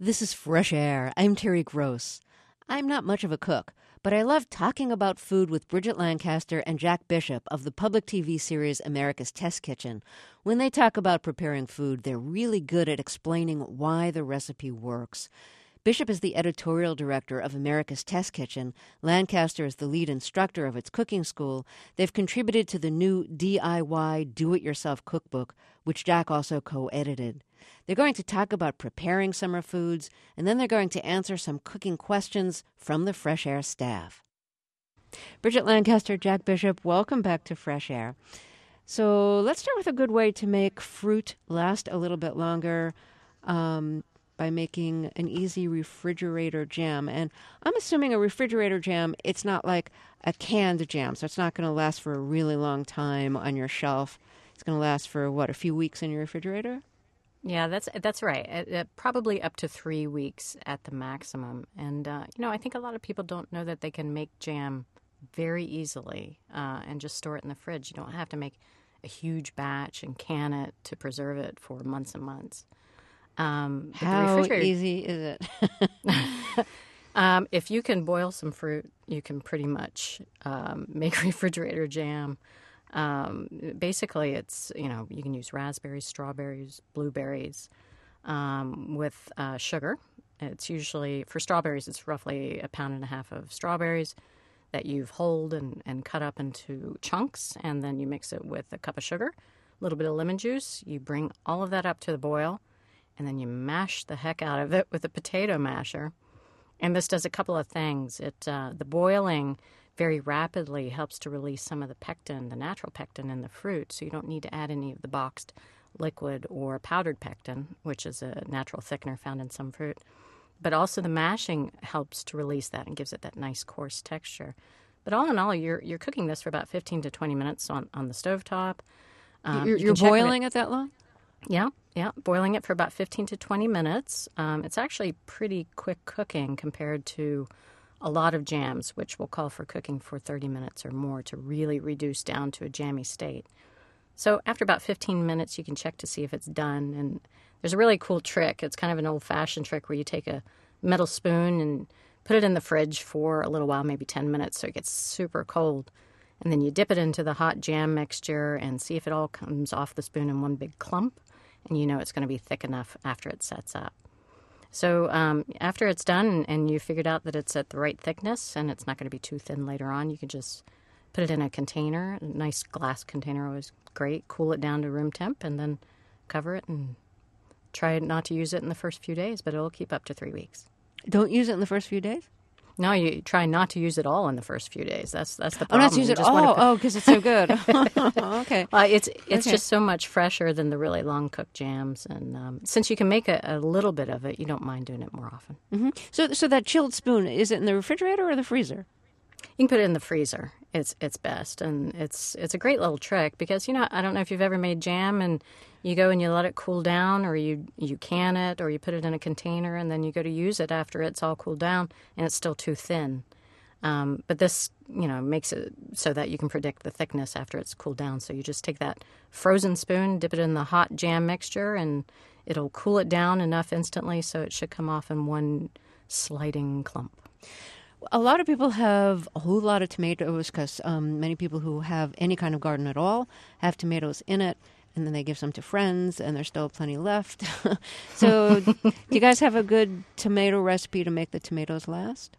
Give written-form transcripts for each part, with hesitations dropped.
This is Fresh Air. I'm Terry Gross. I'm not much of a cook, but I love talking about food with Bridget Lancaster and Jack Bishop of the public TV series America's Test Kitchen. When they talk about preparing food, they're really good at explaining why the recipe works. Bishop is the editorial director of America's Test Kitchen. Lancaster is the lead instructor of its cooking school. They've contributed to the new DIY Do-It-Yourself cookbook, which Jack also co-edited. They're going to talk about preparing summer foods, and then they're going to answer some cooking questions from the Fresh Air staff. Bridget Lancaster, Jack Bishop, welcome back to Fresh Air. So let's start with a good way to make fruit last a little bit longer by making an easy refrigerator jam. And I'm assuming a refrigerator jam, it's not like a canned jam, so it's not going to last for a really long time on your shelf. It's going to last for, a few weeks in your refrigerator? Yeah, that's right. Probably up to 3 weeks at the maximum. And, I think a lot of people don't know that they can make jam very easily and just store it in the fridge. You don't have to make a huge batch and can it to preserve it for months and months. How easy is it? If you can boil some fruit, you can pretty much make refrigerator jam. Basically, it's, you can use raspberries, strawberries, blueberries with sugar. It's usually, for strawberries, it's roughly 1.5 pounds of strawberries that you've hulled and cut up into chunks, and then you mix it with a cup of sugar, a little bit of lemon juice. You bring all of that up to the boil, and then you mash the heck out of it with a potato masher. And this does a couple of things. The boiling very rapidly helps to release some of the pectin, the natural pectin in the fruit, so you don't need to add any of the boxed liquid or powdered pectin, which is a natural thickener found in some fruit. But also the mashing helps to release that and gives it that nice coarse texture. But all in all, you're cooking this for about 15 to 20 minutes on the stovetop. You're boiling it that long? Yeah, boiling it for about 15 to 20 minutes. It's actually pretty quick cooking compared to a lot of jams, which will call for cooking for 30 minutes or more to really reduce down to a jammy state. So after about 15 minutes, you can check to see if it's done. And there's a really cool trick. It's kind of an old-fashioned trick where you take a metal spoon and put it in the fridge for a little while, maybe 10 minutes, so it gets super cold. And then you dip it into the hot jam mixture and see if it all comes off the spoon in one big clump. And you know it's going to be thick enough after it sets up. So after it's done and you figured out that it's at the right thickness and it's not going to be too thin later on, you can just put it in a container, a nice glass container, always great, cool it down to room temp, and then cover it and try not to use it in the first few days, but it'll keep up to 3 weeks. Don't use it in the first few days? No, you try not to use it all in the first few days. That's the problem. Oh, not to use it all? Because it's so good. Okay. It's just so much fresher than the really long cooked jams, and since you can make a little bit of it, you don't mind doing it more often. Mm-hmm. So that chilled spoon, is it in the refrigerator or the freezer? You can put it in the freezer. It's best, and it's a great little trick because I don't know if you've ever made jam and you go and you let it cool down, or you can it, or you put it in a container, and then you go to use it after it's all cooled down, and it's still too thin. But this, makes it so that you can predict the thickness after it's cooled down. So you just take that frozen spoon, dip it in the hot jam mixture, and it'll cool it down enough instantly so it should come off in one sliding clump. A lot of people have a whole lot of tomatoes because many people who have any kind of garden at all have tomatoes in it, and then they give some to friends, and there's still plenty left. So do you guys have a good tomato recipe to make the tomatoes last?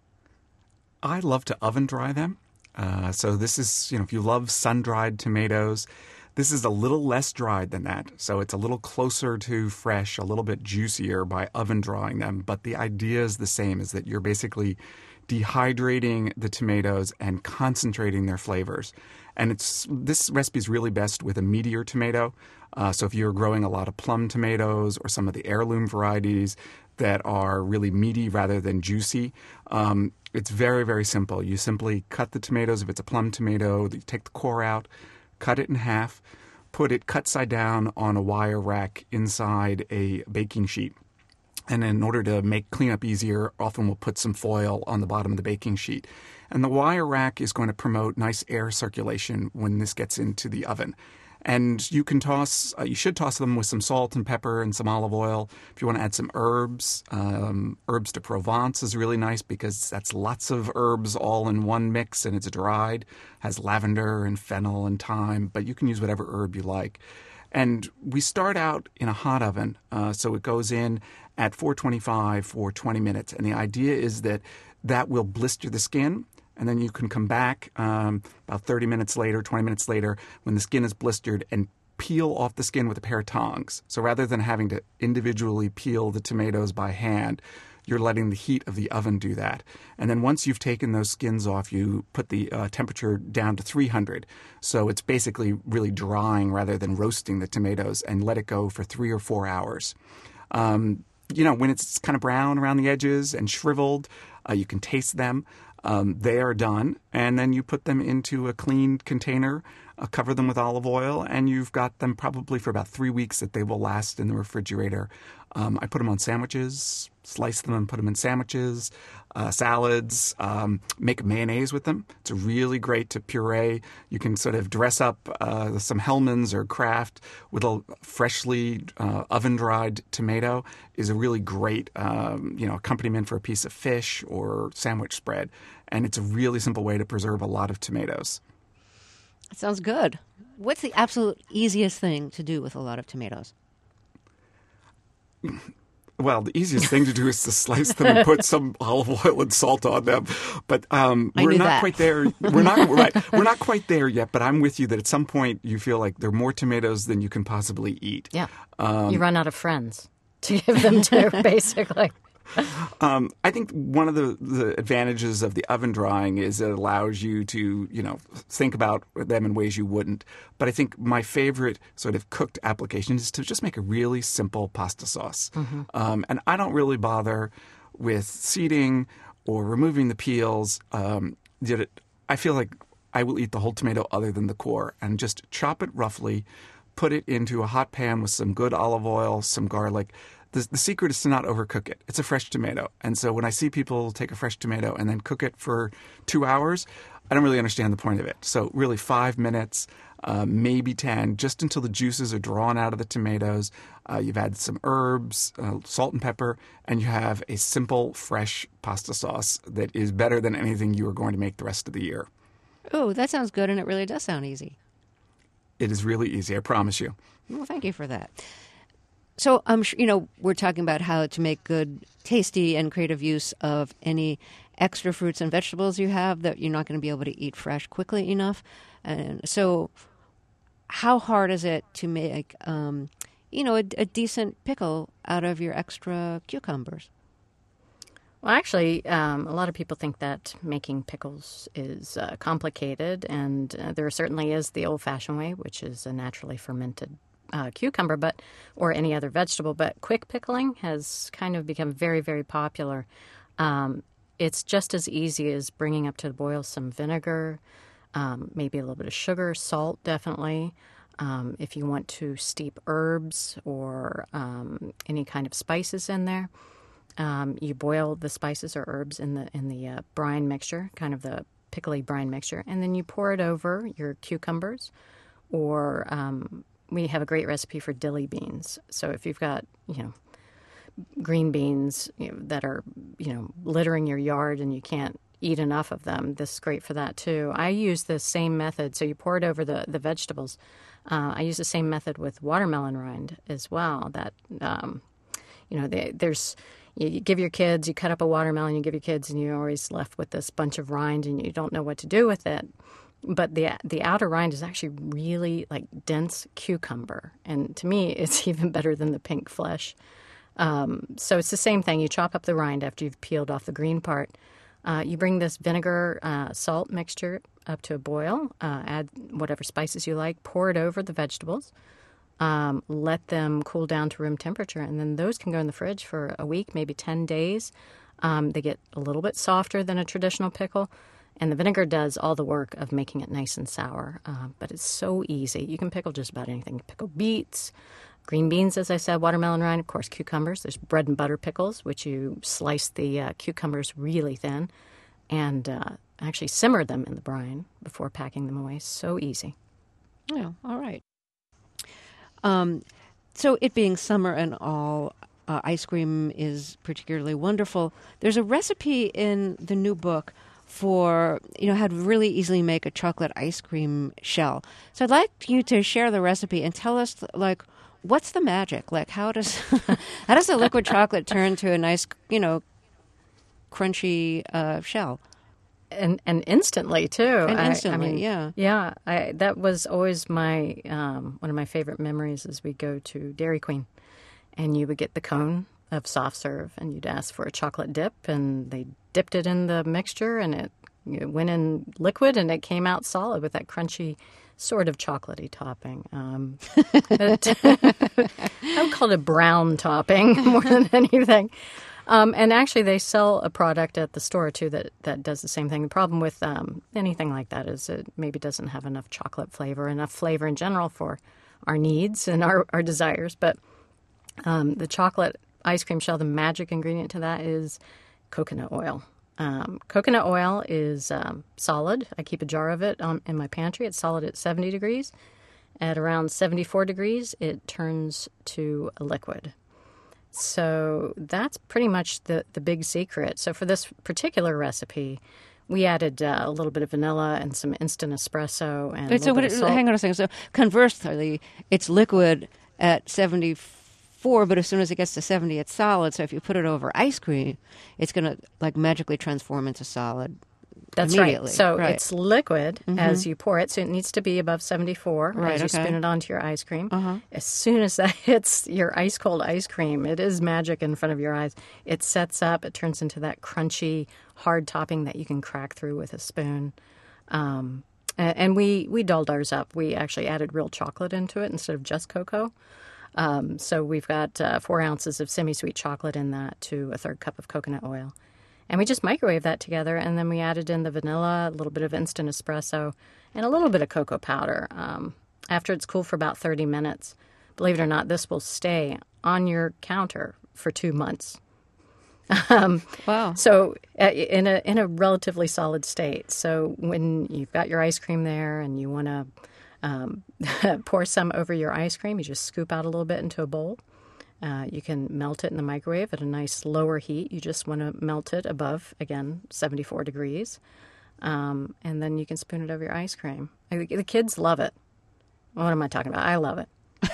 I love to oven dry them. So this is, if you love sun-dried tomatoes, this is a little less dried than that. So it's a little closer to fresh, a little bit juicier by oven drying them. But the idea is the same, is that you're basically dehydrating the tomatoes and concentrating their flavors. And this recipe is really best with a meatier tomato. So if you're growing a lot of plum tomatoes or some of the heirloom varieties that are really meaty rather than juicy, it's very, very simple. You simply cut the tomatoes. If it's a plum tomato, you take the core out, cut it in half, put it cut side down on a wire rack inside a baking sheet. And in order to make cleanup easier, often we'll put some foil on the bottom of the baking sheet. And the wire rack is going to promote nice air circulation when this gets into the oven. And you can you should toss them with some salt and pepper and some olive oil. If you want to add some herbs, herbs de Provence is really nice because that's lots of herbs all in one mix and it's dried. Has lavender and fennel and thyme, but you can use whatever herb you like. And we start out in a hot oven, so it goes in at 425 for 20 minutes. And the idea is that will blister the skin. And then you can come back about 30 minutes later, 20 minutes later, when the skin is blistered, and peel off the skin with a pair of tongs. So rather than having to individually peel the tomatoes by hand, you're letting the heat of the oven do that. And then once you've taken those skins off, you put the temperature down to 300. So it's basically really drying rather than roasting the tomatoes, and let it go for 3 or 4 hours. When it's kind of brown around the edges and shriveled, you can taste them. They are done, and then you put them into a clean container, cover them with olive oil, and you've got them probably for about 3 weeks that they will last in the refrigerator. I put them on sandwiches, slice them and put them in sandwiches, salads, make mayonnaise with them. It's really great to puree. You can sort of dress up some Hellmann's or Kraft with a freshly oven-dried tomato is a really great accompaniment for a piece of fish or sandwich spread. And it's a really simple way to preserve a lot of tomatoes. That sounds good. What's the absolute easiest thing to do with a lot of tomatoes? Well, the easiest thing to do is to slice them and put some olive oil and salt on them. But we're not quite there. We're not right. We're not quite there yet. But I'm with you that at some point you feel like there are more tomatoes than you can possibly eat. Yeah, you run out of friends to give them to, basically. I think one of the advantages of the oven drying is it allows you to, think about them in ways you wouldn't. But I think my favorite sort of cooked application is to just make a really simple pasta sauce. Mm-hmm. And I don't really bother with seeding or removing the peels. I feel like I will eat the whole tomato other than the core, and just chop it roughly, put it into a hot pan with some good olive oil, some garlic. The secret is to not overcook it. It's a fresh tomato. And so when I see people take a fresh tomato and then cook it for 2 hours, I don't really understand the point of it. So really 5 minutes, maybe 10, just until the juices are drawn out of the tomatoes. You've added some herbs, salt and pepper, and you have a simple, fresh pasta sauce that is better than anything you are going to make the rest of the year. Oh, that sounds good, and it really does sound easy. It is really easy, I promise you. Well, thank you for that. So I'm sure, we're talking about how to make good, tasty, and creative use of any extra fruits and vegetables you have that you're not going to be able to eat fresh quickly enough. And so how hard is it to make, a decent pickle out of your extra cucumbers? Well, actually, a lot of people think that making pickles is complicated, and there certainly is the old-fashioned way, which is a naturally fermented cucumber, or any other vegetable. But quick pickling has kind of become very, very popular. It's just as easy as bringing up to the boil some vinegar, maybe a little bit of sugar, salt, definitely. If you want to steep herbs or any kind of spices in there, you boil the spices or herbs in the brine mixture, kind of the pickly brine mixture, and then you pour it over your cucumbers. Or we have a great recipe for dilly beans. So if you've got green beans that are littering your yard and you can't eat enough of them, this is great for that too. I use the same method. So you pour it over the vegetables. I use the same method with watermelon rind as well. That you give your kids, you cut up a watermelon, you give your kids, and you're always left with this bunch of rind, and you don't know what to do with it. But the outer rind is actually really like dense cucumber, and to me, it's even better than the pink flesh. So it's the same thing. You chop up the rind after you've peeled off the green part. You bring this vinegar salt mixture up to a boil. Add whatever spices you like. Pour it over the vegetables. Let them cool down to room temperature, and then those can go in the fridge for a week, maybe 10 days. They get a little bit softer than a traditional pickle. And the vinegar does all the work of making it nice and sour, but it's so easy. You can pickle just about anything. You pickle beets, green beans, as I said, watermelon rind, of course, cucumbers. There's bread and butter pickles, which you slice the cucumbers really thin and actually simmer them in the brine before packing them away. So easy. Oh, all right. So it being summer and all, ice cream is particularly wonderful. There's a recipe in the new book for, how to really easily make a chocolate ice cream shell. So I'd like you to share the recipe and tell us, like, what's the magic? Like, how does how does the liquid chocolate turn to a nice, crunchy shell? And instantly too. And instantly, yeah. That was always my one of my favorite memories. Is we go to Dairy Queen, and you would get the cone of soft serve, and you'd ask for a chocolate dip, and they dipped it in the mixture, and it went in liquid, and it came out solid with that crunchy, sort of chocolatey topping. I would call it a brown topping more than anything. And actually, they sell a product at the store, too, that does the same thing. The problem with anything like that is it maybe doesn't have enough chocolate flavor, enough flavor in general for our needs and our desires. But the chocolate ice cream shell, the magic ingredient to that is coconut oil. Coconut oil is solid. I keep a jar of it in my pantry. It's solid at 70 degrees. At around 74 degrees, it turns to a liquid. So that's pretty much the big secret. So for this particular recipe, we added a little bit of vanilla and some instant espresso and a little bit of salt. Hang on a second. So conversely, it's liquid at 74, but as soon as it gets to 70, it's solid. So if you put it over ice cream, it's going to like magically transform into solid. That's right. So it's liquid as you pour it. So it needs to be above 74 as you spin it onto your ice cream. As soon as that hits your ice cold ice cream, it is magic in front of your eyes. It sets up. It turns into that crunchy, hard topping that you can crack through with a spoon. And we dulled ours up. We actually added real chocolate into it instead of just cocoa. So we've got 4 ounces of semi-sweet chocolate in that to a third cup of coconut oil. And we just microwave that together, and then we added in the vanilla, a little bit of instant espresso, and a little bit of cocoa powder. After it's cooled for about 30 minutes, believe it or not, this will stay on your counter for 2 months. Wow! So in a relatively solid state. So when you've got your ice cream there and you want to pour some over your ice cream, you just scoop out a little bit into a bowl. You can melt it in the microwave at a nice lower heat. You just want to melt it above, again, 74 degrees. And then you can spoon it over your ice cream. The kids love it. What am I talking about? I love it.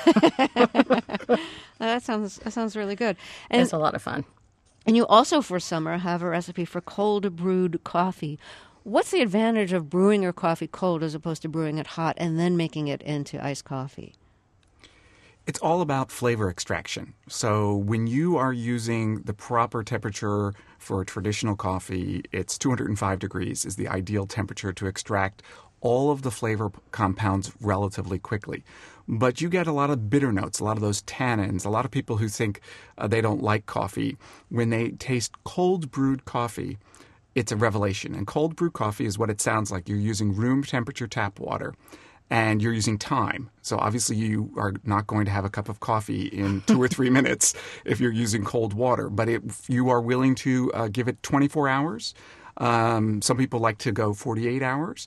That sounds really good. And it's a lot of fun. And you also, for summer, have a recipe for cold brewed coffee. What's the advantage of brewing your coffee cold as opposed to brewing it hot and then making it into iced coffee? It's all about flavor extraction. So when you are using the proper temperature for a traditional coffee, it's 205 degrees is the ideal temperature to extract all of the flavor compounds relatively quickly. But you get a lot of bitter notes, a lot of those tannins. A lot of people who think they don't like coffee, when they taste cold brewed coffee, it's a revelation. And cold brewed coffee is what it sounds like. You're using room temperature tap water. And you're using time. So obviously you are not going to have a cup of coffee in 2 or 3 minutes if you're using cold water. But if you are willing to give it 24 hours, some people like to go 48 hours.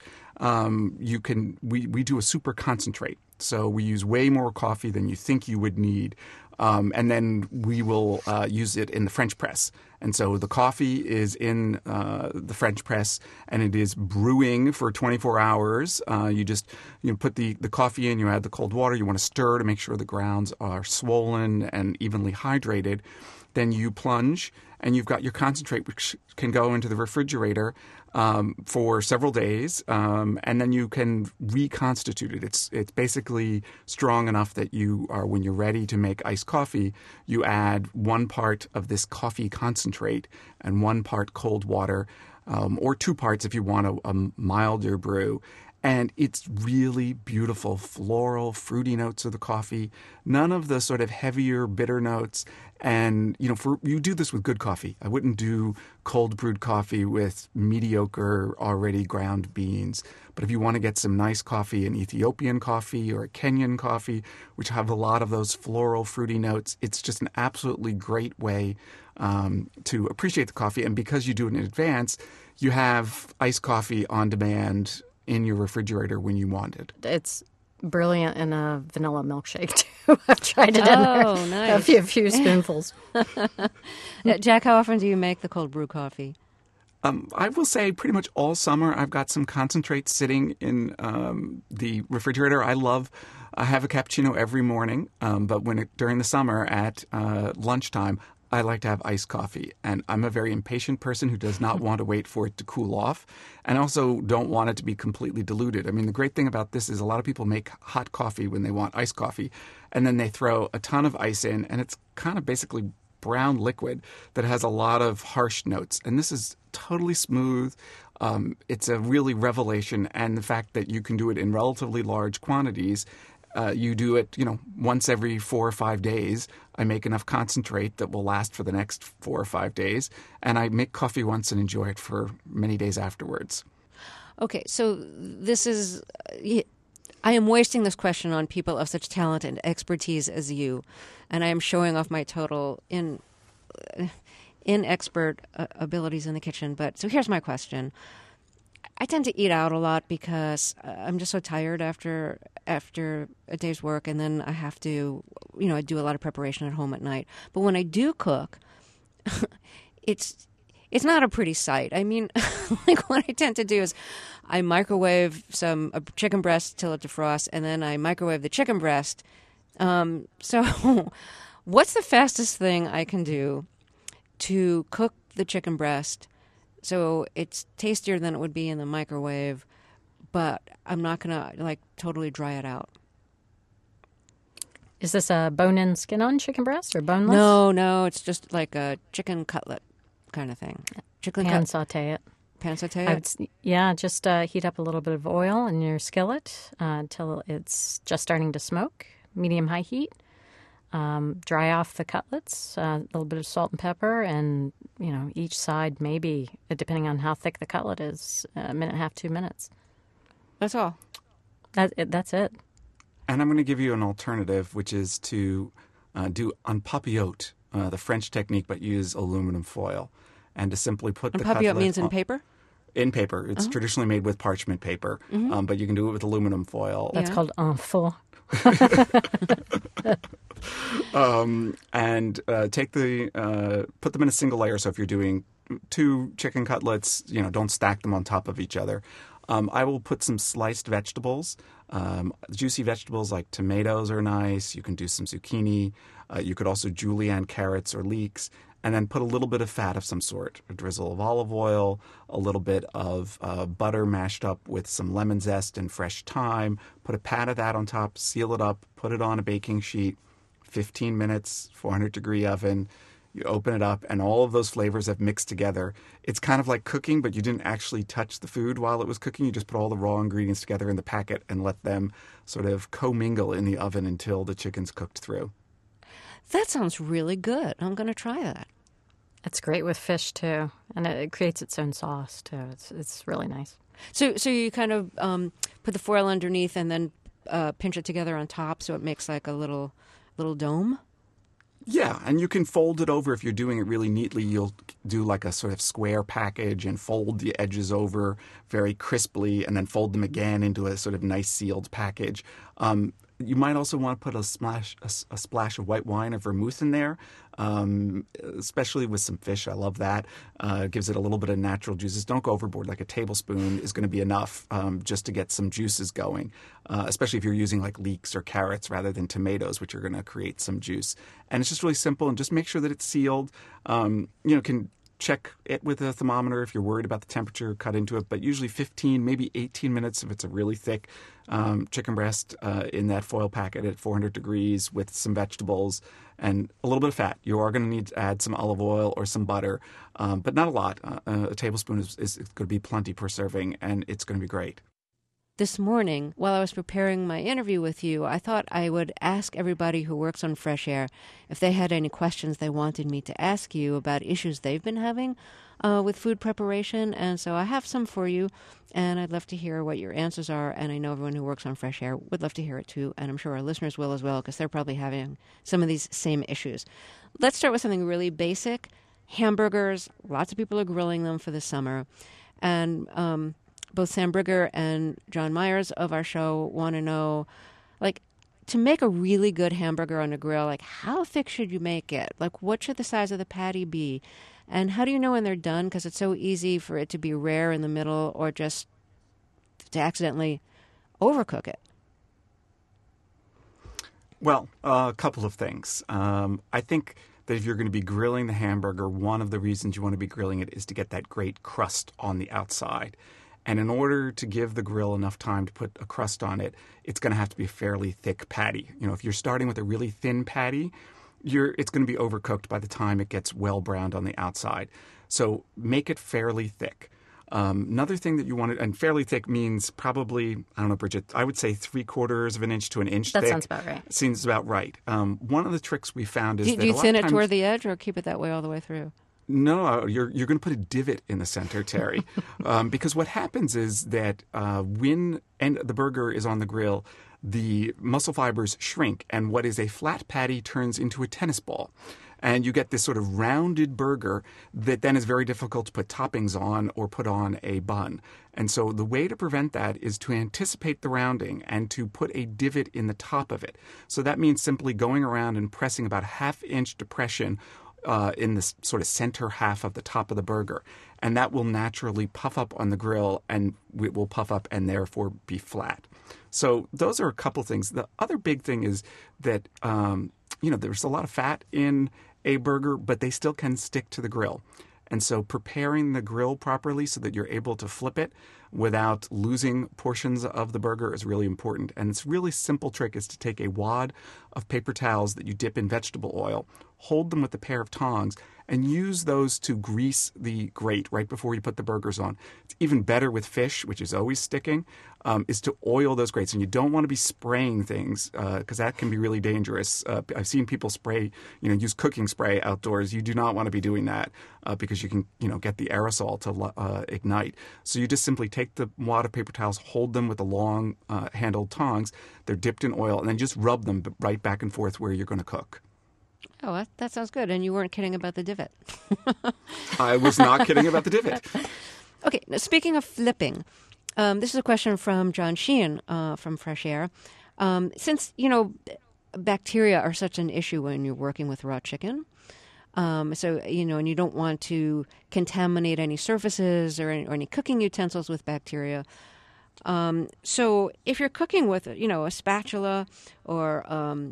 We do a super concentrate. So we use way more coffee than you think you would need. And then we will use it in the French press. And so the coffee is in the French press, and it is brewing for 24 hours. You put the coffee in, you add the cold water. You want to stir to make sure the grounds are swollen and evenly hydrated. Then you plunge, and you've got your concentrate, which can go into the refrigerator for several days, and then you can reconstitute it. It's basically strong enough that when you're ready to make iced coffee, you add 1 part of this coffee concentrate and 1 part cold water, or 2 parts if you want a milder brew. And it's really beautiful, floral, fruity notes of the coffee. None of the sort of heavier, bitter notes. And, you do this with good coffee. I wouldn't do cold brewed coffee with mediocre, already ground beans. But if you want to get some nice coffee, an Ethiopian coffee or a Kenyan coffee, which have a lot of those floral, fruity notes, it's just an absolutely great way to appreciate the coffee. And because you do it in advance, you have iced coffee on demand in your refrigerator when you want it. It's brilliant in a vanilla milkshake, too. I've tried it in there. Oh, nice. A few spoonfuls. Jack, how often do you make the cold brew coffee? I will say pretty much all summer I've got some concentrate sitting in the refrigerator. I have a cappuccino every morning, but during the summer at lunchtime, I like to have iced coffee. And I'm a very impatient person who does not want to wait for it to cool off, and also don't want it to be completely diluted. I mean, the great thing about this is a lot of people make hot coffee when they want iced coffee, and then they throw a ton of ice in, and it's kind of basically brown liquid that has a lot of harsh notes. And this is totally smooth. It's a really revelation. And the fact that you can do it in relatively large quantities, you do it, once every 4 or 5 days. I make enough concentrate that will last for the next 4 or 5 days. And I make coffee once and enjoy it for many days afterwards. Okay, so this is... I am wasting this question on people of such talent and expertise as you, and I am showing off my total inexpert abilities in the kitchen. But so here's my question. I tend to eat out a lot because I'm just so tired after a day's work, and then I have to, I do a lot of preparation at home at night. But when I do cook, it's not a pretty sight. I mean, like what I tend to do is I microwave a chicken breast till it defrosts, and then I microwave the chicken breast. So what's the fastest thing I can do to cook the chicken breast so it's tastier than it would be in the microwave, but I'm not going to totally dry it out? Is this a bone-in, skin-on chicken breast or boneless? No, it's just like a chicken cutlet kind of thing. Pan saute it. Pan saute it? Just heat up a little bit of oil in your skillet until it's just starting to smoke, medium-high heat. Dry off the cutlets, a little bit of salt and pepper, and, each side maybe, depending on how thick the cutlet is, a minute and a half, 2 minutes. That's all? That's it. And I'm going to give you an alternative, which is to do en papillote, the French technique, but use aluminum foil. And to simply put the cutlet... Papillote means in paper? In paper. It's traditionally made with parchment paper, but you can do it with aluminum foil. That's called en faux. And put them in a single layer. So if you're doing 2 chicken cutlets, don't stack them on top of each other. I will put some sliced vegetables. Juicy vegetables like tomatoes are nice. You can do some zucchini. You could also julienne carrots or leeks. And then put a little bit of fat of some sort, a drizzle of olive oil, a little bit of butter mashed up with some lemon zest and fresh thyme. Put a pat of that on top, seal it up, put it on a baking sheet, 15 minutes, 400-degree oven. You open it up, and all of those flavors have mixed together. It's kind of like cooking, but you didn't actually touch the food while it was cooking. You just put all the raw ingredients together in the packet and let them sort of commingle in the oven until the chicken's cooked through. That sounds really good. I'm going to try that. It's great with fish, too. And it creates its own sauce, too. It's really nice. So you kind of put the foil underneath and then pinch it together on top so it makes like a little dome? Yeah, and you can fold it over if you're doing it really neatly. You'll do like a sort of square package and fold the edges over very crisply and then fold them again into a sort of nice sealed package. You might also want to put a splash of white wine or vermouth in there, especially with some fish. I love that. Gives it a little bit of natural juices. Don't go overboard. Like a tablespoon is going to be enough just to get some juices going, especially if you're using like leeks or carrots rather than tomatoes, which are going to create some juice. And it's just really simple. And just make sure that it's sealed. Can check it with a thermometer if you're worried about the temperature, cut into it, but usually 15, maybe 18 minutes if it's a really thick chicken breast in that foil packet at 400 degrees with some vegetables and a little bit of fat. You are going to need to add some olive oil or some butter, but not a lot. A tablespoon is going to be plenty per serving, and it's going to be great. This morning, while I was preparing my interview with you, I thought I would ask everybody who works on Fresh Air if they had any questions they wanted me to ask you about issues they've been having with food preparation. And so I have some for you, and I'd love to hear what your answers are. And I know everyone who works on Fresh Air would love to hear it too, and I'm sure our listeners will as well, because they're probably having some of these same issues. Let's start with something really basic. Hamburgers. Lots of people are grilling them for the summer. And both Sam Brigger and John Myers of our show want to know to make a really good hamburger on a grill, like how thick should you make it? Like what should the size of the patty be? And how do you know when they're done? Because it's so easy for it to be rare in the middle or just to accidentally overcook it. Well, a couple of things. I think that if you're going to be grilling the hamburger, one of the reasons you want to be grilling it is to get that great crust on the outside. And in order to give the grill enough time to put a crust on it, it's going to have to be a fairly thick patty. You know, if you're starting with a really thin patty, it's going to be overcooked by the time it gets well browned on the outside. So make it fairly thick. Another thing that you want to, and fairly thick means probably, I don't know, Bridget, I would say 3/4 of an inch to an inch thick. That sounds about right. Seems about right. One of the tricks we found is that Do you a lot thin of it times, toward the edge or keep it that way all the way through? No, you're going to put a divot in the center, Terry, because what happens is that when the burger is on the grill, the muscle fibers shrink, and what is a flat patty turns into a tennis ball. And you get this sort of rounded burger that then is very difficult to put toppings on or put on a bun. And so the way to prevent that is to anticipate the rounding and to put a divot in the top of it. So that means simply going around and pressing about a half-inch depression in the sort of center half of the top of the burger. And that will naturally puff up on the grill, and it will puff up and therefore be flat. So those are a couple things. The other big thing is that, there's a lot of fat in a burger, but they still can stick to the grill. And so preparing the grill properly so that you're able to flip it without losing portions of the burger is really important. And it's a really simple trick is to take a wad of paper towels that you dip in vegetable oil, hold them with a pair of tongs, and use those to grease the grate right before you put the burgers on. It's even better with fish, which is always sticking, is to oil those grates. And you don't want to be spraying things because that can be really dangerous. I've seen people spray, use cooking spray outdoors. You do not want to be doing that because you can, get the aerosol to ignite. So you just simply take the wad of paper towels, hold them with the long handled tongs. They're dipped in oil, and then just rub them right back and forth where you're going to cook. Oh, that sounds good. And you weren't kidding about the divot. I was not kidding about the divot. Okay, now speaking of flipping, this is a question from John Sheehan from Fresh Air. Since, bacteria are such an issue when you're working with raw chicken, and you don't want to contaminate any surfaces or any cooking utensils with bacteria. So if you're cooking with, a spatula or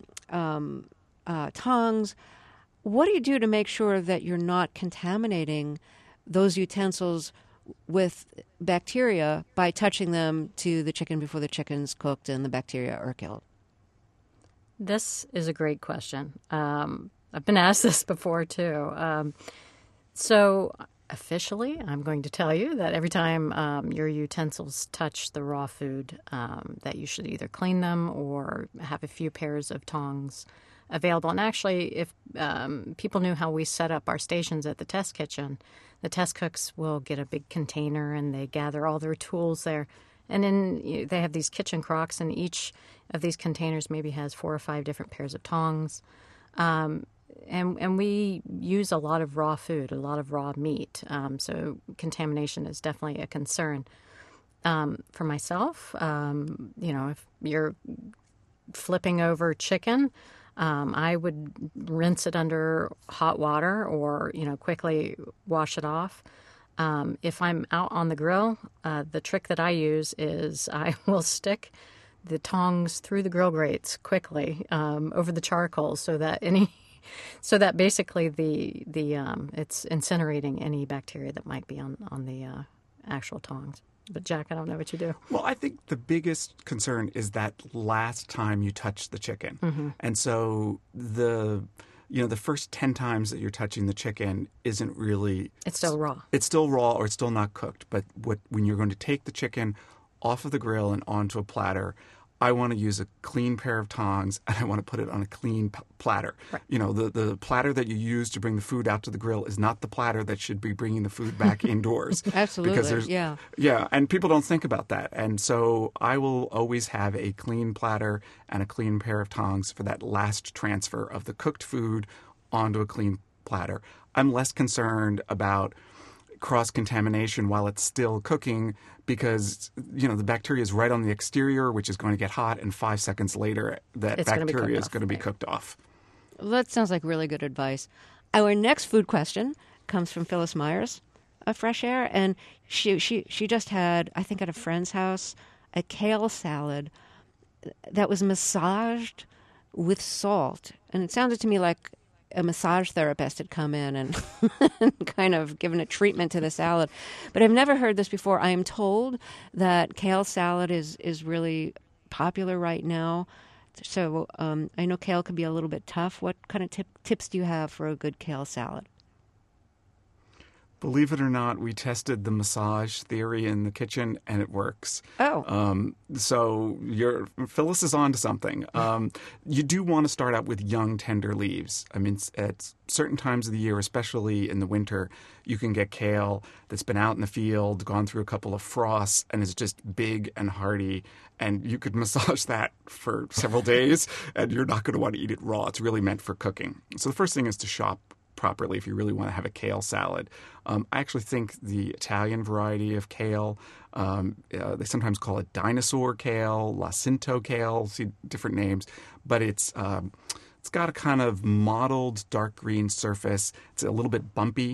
tongs, what do you do to make sure that you're not contaminating those utensils with bacteria by touching them to the chicken before the chicken's cooked and the bacteria are killed? This is a great question. I've been asked this before, too. So officially, I'm going to tell you that every time your utensils touch the raw food, that you should either clean them or have a few pairs of tongs available. And actually, if people knew how we set up our stations at the test kitchen, the test cooks will get a big container and they gather all their tools there. And then they have these kitchen crocks, and each of these containers maybe has 4 or 5 different pairs of tongs. And we use a lot of raw food, a lot of raw meat. So contamination is definitely a concern. For myself, if you're flipping over chicken, I would rinse it under hot water or, quickly wash it off. If I'm out on the grill, the trick that I use is I will stick the tongs through the grill grates quickly over the charcoal so that basically it's incinerating any bacteria that might be on the actual tongs. But Jack, I don't know what you do. Well, I think the biggest concern is that last time you touch the chicken. Mm-hmm. And so the first 10 times that you're touching the chicken isn't really... It's still raw. It's still raw or it's still not cooked. But when you're going to take the chicken off of the grill and onto a platter, I want to use a clean pair of tongs and I want to put it on a clean platter. Right. The platter that you use to bring the food out to the grill is not the platter that should be bringing the food back indoors. Absolutely, Yeah, and people don't think about that. And so I will always have a clean platter and a clean pair of tongs for that last transfer of the cooked food onto a clean platter. I'm less concerned about cross-contamination while it's still cooking because, the bacteria is right on the exterior, which is going to get hot, and 5 seconds later, that bacteria is going to be cooked off. Well, that sounds like really good advice. Our next food question comes from Phyllis Myers of Fresh Air, and she just had, I think at a friend's house, a kale salad that was massaged with salt. And it sounded to me like a massage therapist had come in and kind of given a treatment to the salad. But I've never heard this before. I am told that kale salad is really popular right now. So I know kale can be a little bit tough. What kind of tips do you have for a good kale salad? Believe it or not, we tested the massage theory in the kitchen, and it works. Oh. So Phyllis is on to something. You do want to start out with young, tender leaves. I mean, at certain times of the year, especially in the winter, you can get kale that's been out in the field, gone through a couple of frosts, and is just big and hearty. And you could massage that for several days, and you're not going to want to eat it raw. It's really meant for cooking. So the first thing is to shop properly if you really want to have a kale salad. I actually think the Italian variety of kale, they sometimes call it dinosaur kale, Jacinto kale, see different names, but it's got a kind of mottled dark green surface. It's a little bit bumpy,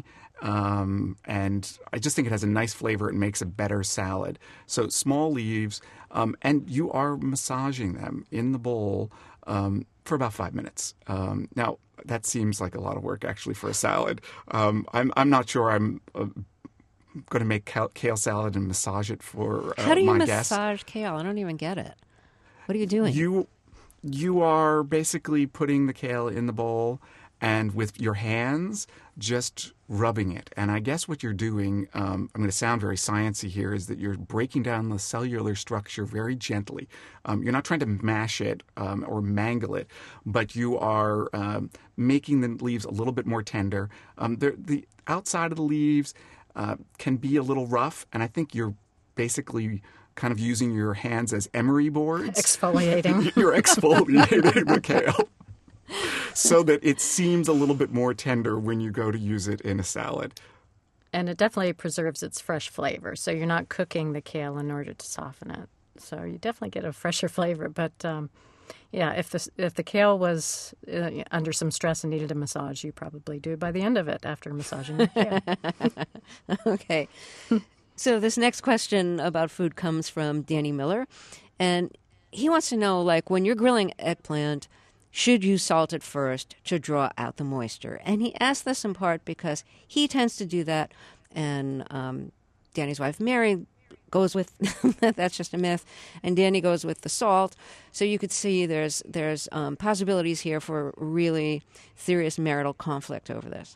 and I just think it has a nice flavor. It makes a better salad. So small leaves, and you are massaging them in the bowl for about 5 minutes. Now, that seems like a lot of work, actually, for a salad. I'm not sure I'm going to make kale salad and massage it for my guests. How do you massage kale? I don't even get it. What are you doing? You are basically putting the kale in the bowl and with your hands just rubbing it. And I guess what you're doing, I'm going to sound very sciencey here, is that you're breaking down the cellular structure very gently. You're not trying to mash it or mangle it, but you are making the leaves a little bit more tender. The outside of the leaves can be a little rough, and I think you're basically kind of using your hands as emery boards. Exfoliating. You're exfoliating the kale so that it seems a little bit more tender when you go to use it in a salad. And it definitely preserves its fresh flavor. So you're not cooking the kale in order to soften it. So you definitely get a fresher flavor. But if the kale was under some stress and needed a massage, you probably do by the end of it after massaging the kale. Okay. So this next question about food comes from Danny Miller. And he wants to know, like, when you're grilling eggplant, should you salt it first to draw out the moisture? And he asked this in part because he tends to do that. And Danny's wife, Mary, goes with, that's just a myth. And Danny goes with the salt. So you could see there's possibilities here for really serious marital conflict over this.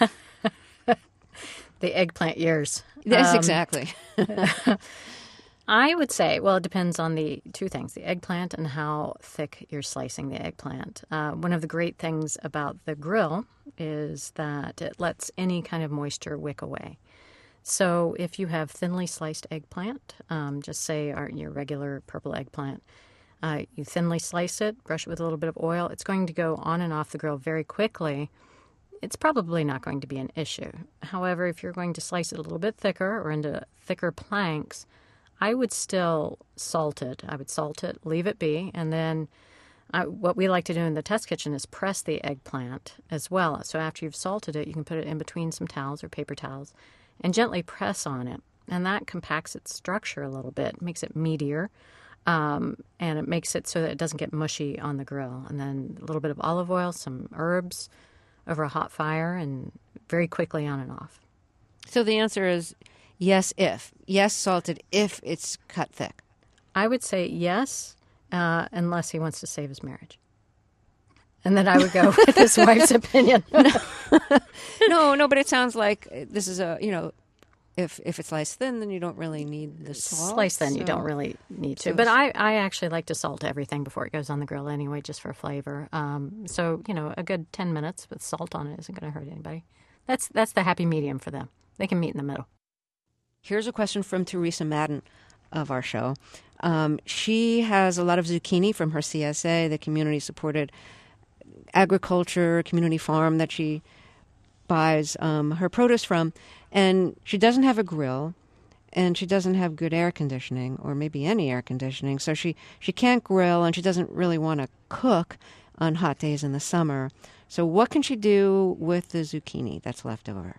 The eggplant years. Yes, exactly. I would say, well, it depends on the two things, the eggplant and how thick you're slicing the eggplant. One of the great things about the grill is that it lets any kind of moisture wick away. So if you have thinly sliced eggplant, just say your regular purple eggplant, you thinly slice it, brush it with a little bit of oil. It's going to go on and off the grill very quickly. It's probably not going to be an issue. However, if you're going to slice it a little bit thicker or into thicker planks, I would still salt it. I would salt it, leave it be, and then what we like to do in the test kitchen is press the eggplant as well. So after you've salted it, you can put it in between some towels or paper towels and gently press on it. And that compacts its structure a little bit, makes it meatier, and it makes it so that it doesn't get mushy on the grill. And then a little bit of olive oil, some herbs over a hot fire, and very quickly on and off. So the answer is yes, salted if it's cut thick. I would say yes, unless he wants to save his marriage. And then I would go with his wife's opinion. No, but it sounds like this is if it's sliced thin, then you don't really need the salt. Sliced thin, you don't really need to. But I actually like to salt everything before it goes on the grill anyway, just for flavor. So, a good 10 minutes with salt on it isn't going to hurt anybody. That's the happy medium for them. They can meet in the middle. Here's a question from Teresa Madden of our show. She has a lot of zucchini from her CSA, the community-supported agriculture community farm that she buys her produce from. And she doesn't have a grill, and she doesn't have good air conditioning, or maybe any air conditioning. So she can't grill, and she doesn't really want to cook on hot days in the summer. So what can she do with the zucchini that's left over?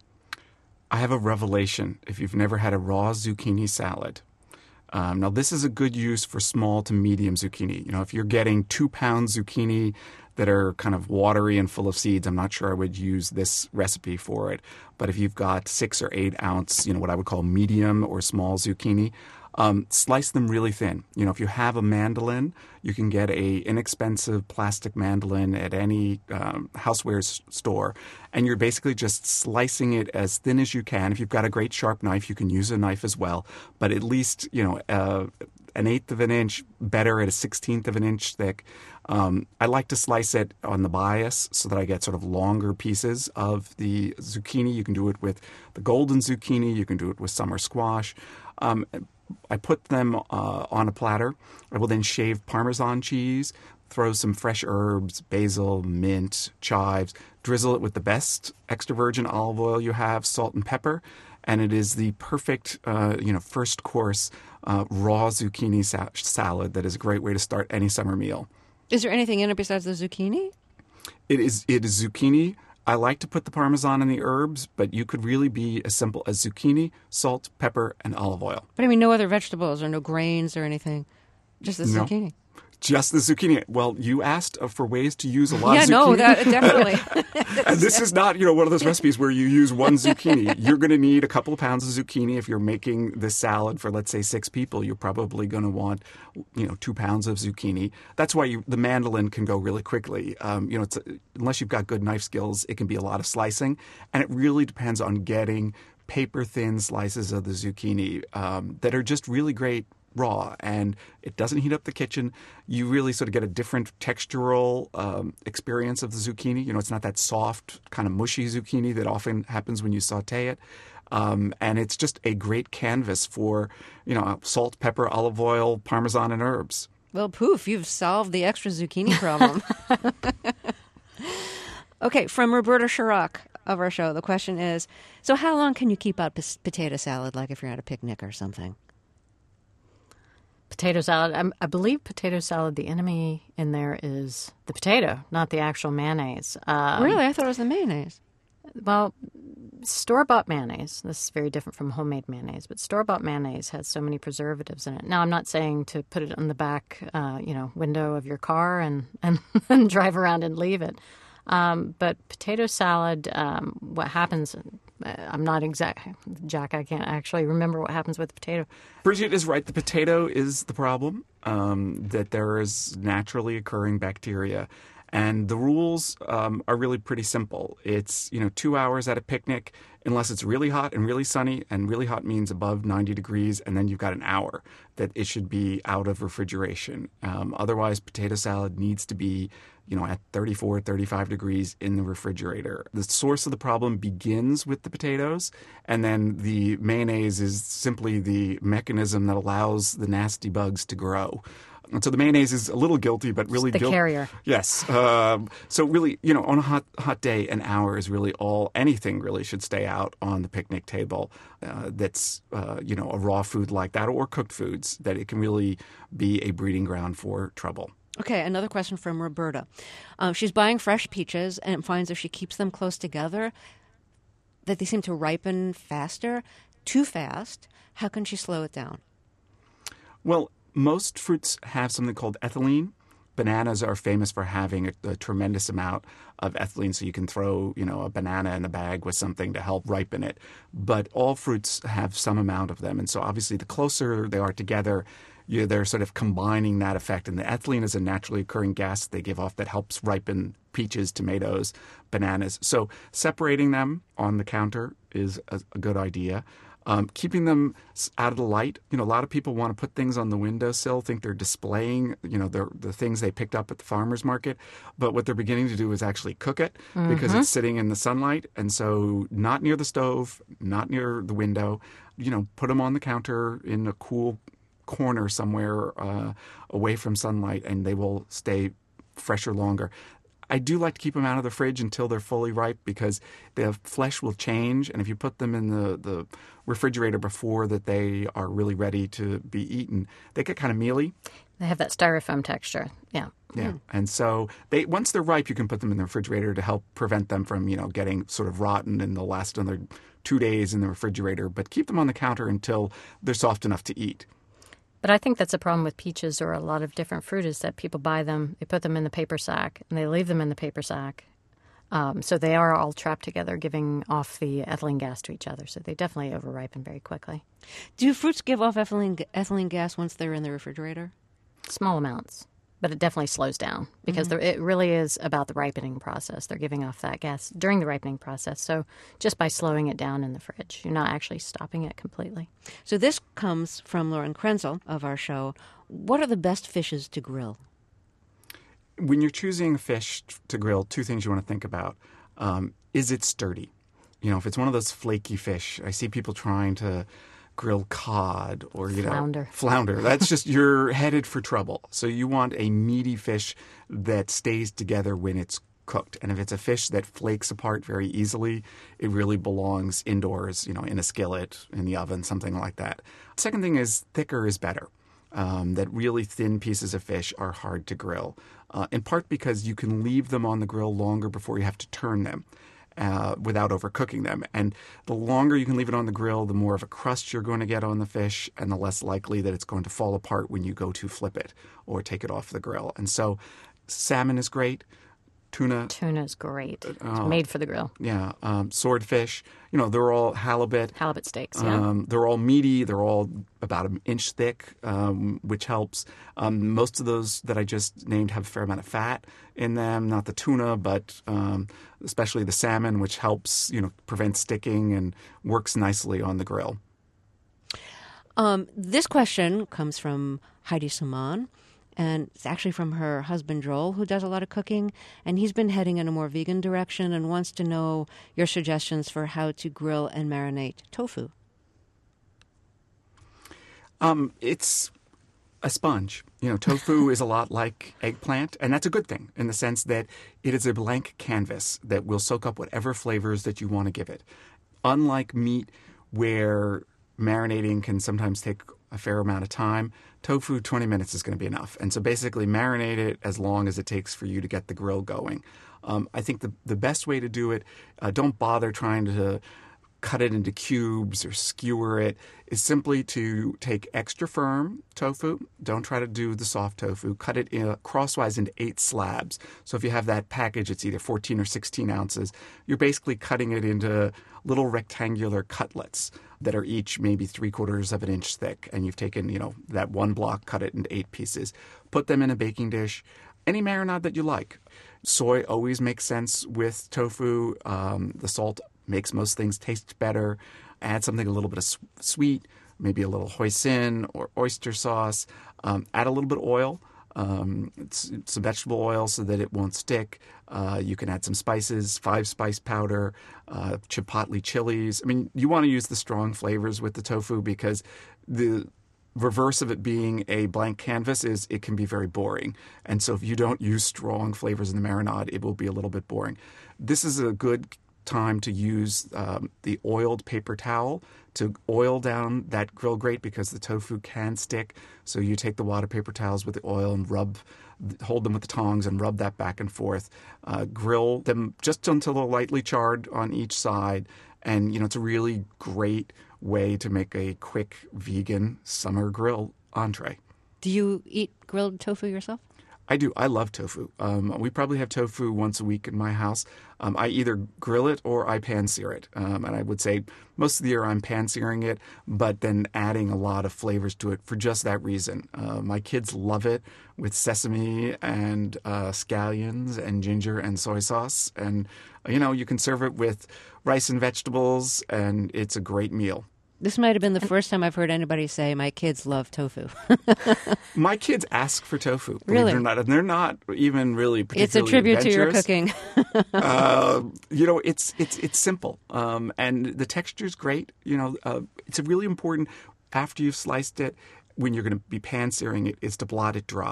I have a revelation if you've never had a raw zucchini salad. Now, this is a good use for small to medium zucchini. You know, if you're getting 2-pound zucchini that are kind of watery and full of seeds, I'm not sure I would use this recipe for it. But if you've got 6 or 8 ounce, what I would call medium or small zucchini, slice them really thin. You know, if you have a mandolin, you can get a inexpensive plastic mandolin at any houseware store, and you're basically just slicing it as thin as you can. If you've got a great sharp knife, you can use a knife as well, but at least, an eighth of an inch, better at a 16th of an inch thick. I like to slice it on the bias so that I get sort of longer pieces of the zucchini. You can do it with the golden zucchini. You can do it with summer squash. I put them on a platter. I will then shave Parmesan cheese, throw some fresh herbs, basil, mint, chives, drizzle it with the best extra virgin olive oil you have, salt and pepper, and it is the perfect, first course raw zucchini salad that is a great way to start any summer meal. Is there anything in it besides the zucchini? It is zucchini. I like to put the Parmesan and the herbs, but you could really be as simple as zucchini, salt, pepper, and olive oil. But I mean, no other vegetables or no grains or anything, just the zucchini. Just the zucchini. Well, you asked for ways to use a lot of zucchini. Yeah, no, definitely. And this is not, one of those recipes where you use one zucchini. You're going to need a couple of pounds of zucchini. If you're making this salad for, let's say, 6 people, you're probably going to want, 2 pounds of zucchini. That's why the mandolin can go really quickly. Unless you've got good knife skills, it can be a lot of slicing. And it really depends on getting paper-thin slices of the zucchini that are just really great raw, and it doesn't heat up the kitchen. You really sort of get a different textural experience of the zucchini. It's not that soft, kind of mushy zucchini that often happens when you saute it. And it's just a great canvas for, salt, pepper, olive oil, Parmesan, and herbs. Well, poof, you've solved the extra zucchini problem. Okay, from Roberta Shirok of our show, the question is, so how long can you keep out potato salad, like if you're at a picnic or something? Potato salad. I believe potato salad, the enemy in there is the potato, not the actual mayonnaise. Really? I thought it was the mayonnaise. Well, store-bought mayonnaise, this is very different from homemade mayonnaise, but store-bought mayonnaise has so many preservatives in it. Now, I'm not saying to put it on the back, window of your car and drive around and leave it. But potato salad, what happens... I'm not Jack, I can't actually remember what happens with the potato. Bridget is right. The potato is the problem, that there is naturally occurring bacteria. And the rules are really pretty simple. It's, 2 hours at a picnic, unless it's really hot and really sunny, and really hot means above 90 degrees, and then you've got an hour that it should be out of refrigeration. Otherwise, potato salad needs to be, at 34, 35 degrees in the refrigerator. The source of the problem begins with the potatoes, and then the mayonnaise is simply the mechanism that allows the nasty bugs to grow. And so the mayonnaise is a little guilty, but really the carrier. Yes. So really, on a hot day, an hour is really all. Anything really should stay out on the picnic table. That's a raw food like that, or cooked foods, that it can really be a breeding ground for trouble. Okay, another question from Roberta. She's buying fresh peaches and finds if she keeps them close together that they seem to ripen faster, too fast. How can she slow it down? Well, most fruits have something called ethylene. Bananas are famous for having a tremendous amount of ethylene, so you can throw, a banana in a bag with something to help ripen it. But all fruits have some amount of them, and so obviously the closer they are together, they're sort of combining that effect. And the ethylene is a naturally occurring gas they give off that helps ripen peaches, tomatoes, bananas. So separating them on the counter is a good idea. Keeping them out of the light. A lot of people want to put things on the windowsill, think they're displaying, the things they picked up at the farmer's market. But what they're beginning to do is actually cook it because it's sitting in the sunlight. And so not near the stove, not near the window. Put them on the counter in a cool corner somewhere away from sunlight, and they will stay fresher longer. I do like to keep them out of the fridge until they're fully ripe because the flesh will change. And if you put them in the refrigerator before that they are really ready to be eaten, they get kind of mealy. They have that styrofoam texture. Yeah. Yeah. And so once they're ripe, you can put them in the refrigerator to help prevent them from, getting sort of rotten and they'll last another 2 days in the refrigerator. But keep them on the counter until they're soft enough to eat. But I think that's a problem with peaches or a lot of different fruit is that people buy them, they put them in the paper sack, and they leave them in the paper sack. So they are all trapped together, giving off the ethylene gas to each other. So they definitely overripen very quickly. Do fruits give off ethylene gas once they're in the refrigerator? Small amounts, but it definitely slows down because it really is about the ripening process. They're giving off that gas during the ripening process. So just by slowing it down in the fridge, you're not actually stopping it completely. So this comes from Lauren Krenzel of our show. What are the best fishes to grill? When you're choosing fish to grill, 2 things you want to think about. Is it sturdy? If it's one of those flaky fish, I see people trying to grill cod or flounder. That's just you're headed for trouble. So you want a meaty fish that stays together when it's cooked. And if it's a fish that flakes apart very easily, it really belongs indoors, in a skillet, in the oven, something like that. Second thing is thicker is better. That really thin pieces of fish are hard to grill, in part because you can leave them on the grill longer before you have to turn them. Without overcooking them. And the longer you can leave it on the grill, the more of a crust you're going to get on the fish and the less likely that it's going to fall apart when you go to flip it or take it off the grill. And so salmon is great. Tuna's great. It's made for the grill. Yeah. Swordfish. They're all halibut. Halibut steaks, yeah. They're all meaty. They're all about an inch thick, which helps. Most of those that I just named have a fair amount of fat in them. Not the tuna, but especially the salmon, which helps, prevent sticking and works nicely on the grill. This question comes from Heidi Saman. And it's actually from her husband, Joel, who does a lot of cooking. And he's been heading in a more vegan direction and wants to know your suggestions for how to grill and marinate tofu. It's a sponge. Tofu is a lot like eggplant, and that's a good thing in the sense that it is a blank canvas that will soak up whatever flavors that you want to give it. Unlike meat, where marinating can sometimes take a fair amount of time, tofu, 20 minutes is going to be enough. And so basically marinate it as long as it takes for you to get the grill going. I think the best way to do it, don't bother trying to cut it into cubes or skewer it, is simply to take extra firm tofu. Don't try to do the soft tofu. Cut it crosswise into 8 slabs. So if you have that package, it's either 14 or 16 ounces. You're basically cutting it into little rectangular cutlets that are each maybe 3/4 of an inch thick. And you've taken, that one block, cut it into 8 pieces. Put them in a baking dish. Any marinade that you like. Soy always makes sense with tofu. The salt makes most things taste better. Add something a little bit of sweet, maybe a little hoisin or oyster sauce. Add a little bit of oil, some vegetable oil so that it won't stick. You can add some spices, 5-spice powder, chipotle chilies. I mean, you want to use the strong flavors with the tofu because the reverse of it being a blank canvas is it can be very boring. And so if you don't use strong flavors in the marinade, it will be a little bit boring. This is a good time to use the oiled paper towel to oil down that grill grate because the tofu can stick. So you take the water paper towels with the oil and hold them with the tongs and rub that back and forth. Grill them just until they're lightly charred on each side. And, it's a really great way to make a quick vegan summer grill entree. Do you eat grilled tofu yourself? I do. I love tofu. We probably have tofu once a week in my house. I either grill it or I pan-sear it. And I would say most of the year I'm pan-searing it, but then adding a lot of flavors to it for just that reason. My kids love it with sesame and scallions and ginger and soy sauce. And, you can serve it with rice and vegetables, and it's a great meal. This might have been the first time I've heard anybody say, my kids love tofu. My kids ask for tofu. Really? Believe it or not. And they're not even really particularly It's a tribute adventurous. to your cooking. It's simple. And the texture's great. It's a really important, after you've sliced it, when you're going to be pan-searing it, is to blot it dry.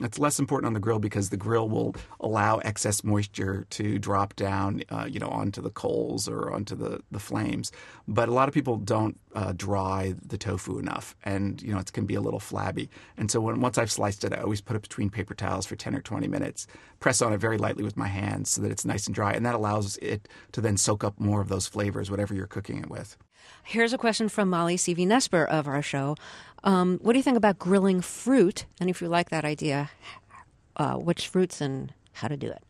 It's less important on the grill because the grill will allow excess moisture to drop down, onto the coals or onto the flames. But a lot of people don't dry the tofu enough, and it can be a little flabby. And so once I've sliced it, I always put it between paper towels for 10 or 20 minutes, press on it very lightly with my hands so that it's nice and dry, and that allows it to then soak up more of those flavors, whatever you're cooking it with. Here's a question from Molly C.V. Nesper of our show. What do you think about grilling fruit? And if you like that idea, which fruits and how to do it?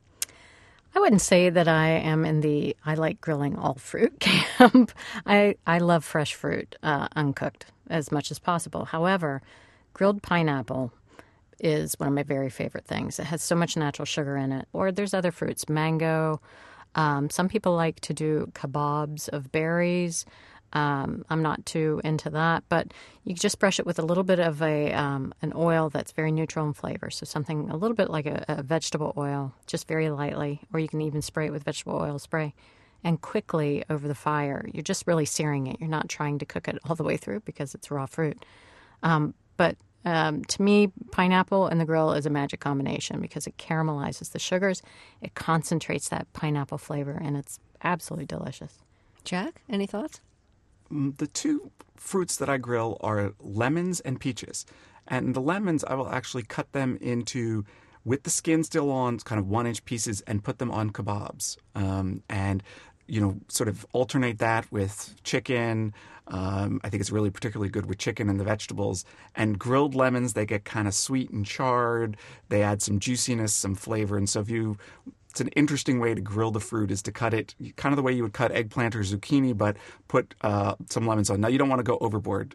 I wouldn't say that I am in the I like grilling all fruit camp. I love fresh fruit, uncooked, as much as possible. However, grilled pineapple is one of my very favorite things. It has so much natural sugar in it. Or there's other fruits, mango. Some people like to do kebabs of berries. I'm not too into that, but you just brush it with a little bit of an oil that's very neutral in flavor. So something a little bit like a vegetable oil, just very lightly, or you can even spray it with vegetable oil spray. And quickly over the fire, you're just really searing it. You're not trying to cook it all the way through because it's raw fruit. But to me, pineapple and the grill is a magic combination because it caramelizes the sugars, it concentrates that pineapple flavor, and it's absolutely delicious. Jack, any thoughts? The two fruits that I grill are lemons and peaches. And the lemons, I will actually cut them into, with the skin still on, kind of 1-inch pieces and put them on kebabs. And sort of alternate that with chicken. I think it's really particularly good with chicken and the vegetables. And grilled lemons, they get kind of sweet and charred. They add some juiciness, some flavor. And so it's an interesting way to grill the fruit is to cut it kind of the way you would cut eggplant or zucchini, but put some lemons on. Now, you don't want to go overboard.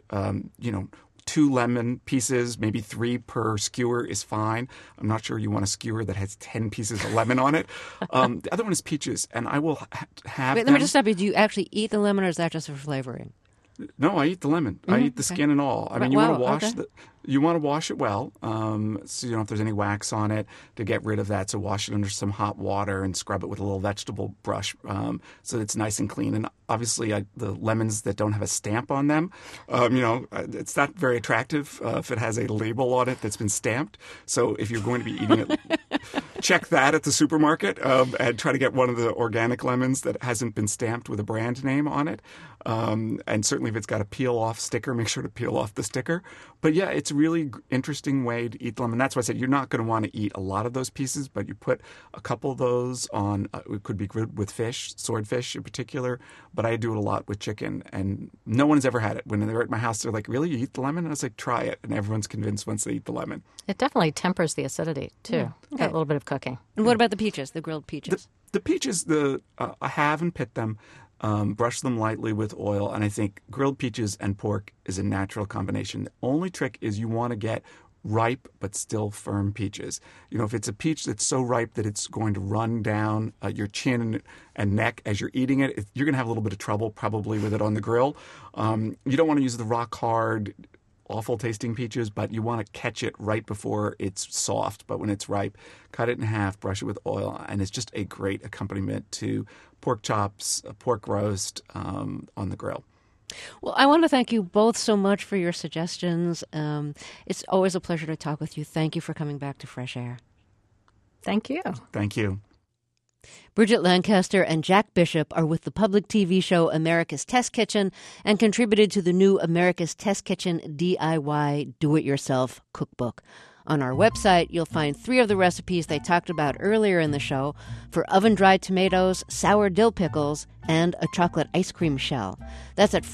2 lemon pieces, maybe 3 per skewer is fine. I'm not sure you want a skewer that has 10 pieces of lemon on it. The other one is peaches, and I will have Wait, let me just stop you. Do you actually eat the lemon, or is that just for flavoring? No, I eat the lemon. I eat the skin and all. I mean, you want to wash you want to wash it well, so you don't know if there's any wax on it to get rid of that. So wash it under some hot water and scrub it with a little vegetable brush, so it's nice and clean. And obviously, the lemons that don't have a stamp on them, it's not very attractive if it has a label on it that's been stamped. So if you're going to be eating it, check that at the supermarket and try to get one of the organic lemons that hasn't been stamped with a brand name on it. And certainly if it's got a peel-off sticker, make sure to peel off the sticker. But yeah, it's a really interesting way to eat the lemon. That's why I said you're not going to want to eat a lot of those pieces, but you put a couple of those on, it could be grilled with fish, swordfish in particular, but I do it a lot with chicken. And no one has ever had it. When they're at my house, they're like, really, you eat the lemon? And I was like, try it. And everyone's convinced once they eat the lemon. It definitely tempers the acidity, too. Yeah. Okay. Got a little bit of cooking. And what about the peaches, the grilled peaches? The peaches, I have and pit them. Brush them lightly with oil, and I think grilled peaches and pork is a natural combination. The only trick is you want to get ripe but still firm peaches. If it's a peach that's so ripe that it's going to run down your chin and neck as you're eating it, you're going to have a little bit of trouble probably with it on the grill. You don't want to use the rock hard, awful tasting peaches, but you want to catch it right before it's soft. But when it's ripe, cut it in half, brush it with oil, and it's just a great accompaniment to pork chops, a pork roast on the grill. Well, I want to thank you both so much for your suggestions. It's always a pleasure to talk with you. Thank you for coming back to Fresh Air. Thank you. Thank you. Bridget Lancaster and Jack Bishop are with the public TV show America's Test Kitchen and contributed to the new America's Test Kitchen DIY Do-It-Yourself cookbook. On our website, you'll find 3 of the recipes they talked about earlier in the show for oven-dried tomatoes, sour dill pickles, and a chocolate ice cream shell. That's at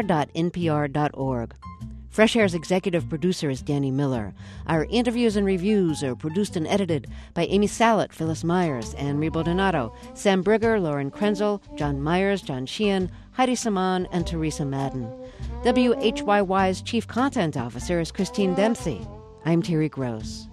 freshair.npr.org. Fresh Air's executive producer is Danny Miller. Our interviews and reviews are produced and edited by Amy Salet, Phyllis Myers, Anne-Marie Donato, Sam Brigger, Lauren Krenzel, John Myers, John Sheehan, Heidi Saman, and Teresa Madden. WHYY's Chief Content Officer is Christine Dempsey. I'm Terry Gross.